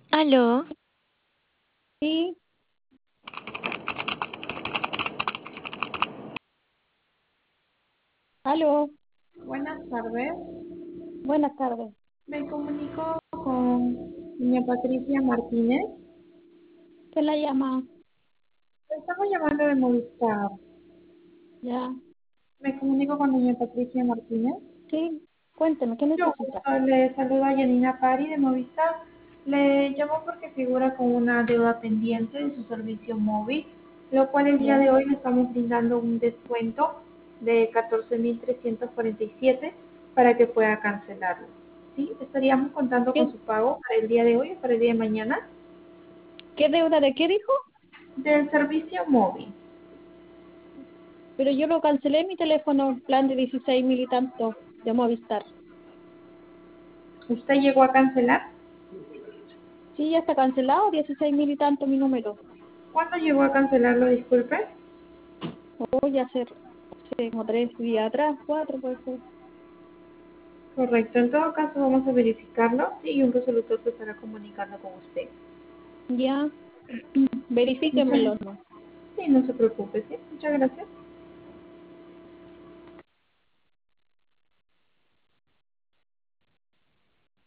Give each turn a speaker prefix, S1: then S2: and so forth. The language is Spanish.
S1: Aló,
S2: Sí, aló,
S3: Buenas tardes,
S2: buenas tardes.
S3: me comunico con doña Patricia Martínez.
S2: ¿Quién la llama?
S3: Estamos llamando de Movistar.
S2: Ya,
S3: Me comunico con doña Patricia Martínez.
S2: sí, cuénteme, ¿qué
S3: Mucho
S2: necesita?
S3: gusto, le saluda Yanina Pari de Movistar. Le llamo porque figura con una deuda pendiente de su servicio móvil, lo cual el día
S2: Ya,
S3: de hoy le estamos brindando un descuento de 14.347 para que pueda cancelarlo. ¿Sí? Estaríamos contando con
S2: ¿qué,
S3: su pago para el día de hoy o para el día de mañana.
S2: qué deuda de qué dijo?
S3: Del servicio móvil.
S2: Pero yo lo cancelé mi teléfono, plan de 16.000 y tanto de Movistar.
S3: ¿Usted llegó a cancelar?
S2: Sí, ya está cancelado, 16.000 y tanto mi número.
S3: ¿Cuándo llegó a cancelarlo, disculpe?
S2: Voy a hacer, como 3 días atrás, 4 puede ser.
S3: Correcto, en todo caso vamos a verificarlo, sí, y un resolutor se estará comunicando con usted.
S2: Ya,
S3: Muchas,
S2: verifíquemelo, ¿no?
S3: sí, no se preocupe, sí, muchas gracias.